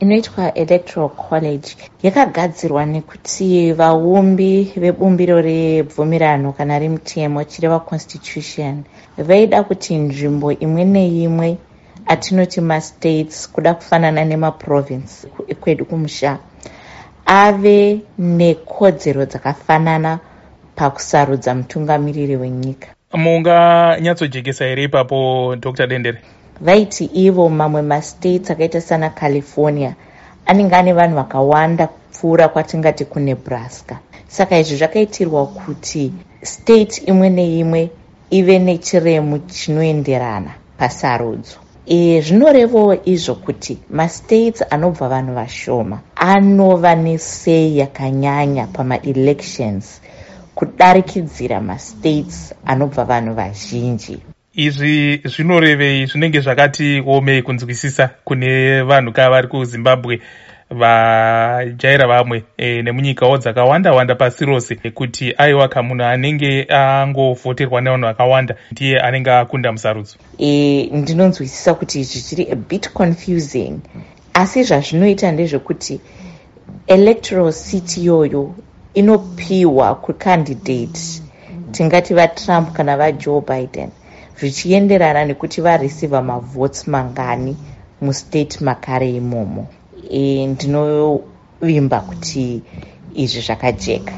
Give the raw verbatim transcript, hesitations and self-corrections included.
inoitwa Electoral College yakagadzirwa nekuti vaumbi vebumbiro rebvumirano kana remutemo chireva constitution vaida kuti nzvimbo imwe neimwe atinoti mastates kuda kufanana nemaprovince ekwedu kumusha ave nekodzero dzakafanana pakusarudza mutungamiriri wenyika. Munganyatsojekesa here ipapo Doctor Dendere? Vaiti ivo mamwe mastates akaita sana California anenge ane vanhu vakawanda kupfuura kwatingati kuNebraska. Saka izvi zvakaitirwa kuti state imwe neimwe ive nechiremu chinoenderana pasarudzo. E, zvinorevawo izvo kuti mastates anobva vanhu vashoma anova nesei yakanyanya pama-elections kudarikidzira mastates anobva vanhu vazhinji. Izvi zvinorevei zvinenge zvakati omei kunzwisisa kune vanhu kava vari kuZimbabwe vajaira vamwe e, nemunyikawo dzakawanda wanda pasi rose kuti aiwa kamunhu anenge angovhoterwa nevanhu vakawanda ndiye anenge akunda musarudzo. E, ndinonzwisisa kuti izvi zviri a bit confusing, asi zvazvinoita ndezvekuti electoral seat iyoyo inopiwa kucandidate tingati vaTrump kana vaJoe Biden zvichienderana nekuti vareceiva mavotes mangani mustate makare imomo. E, ndinovimba kuti izvi zvakajeka.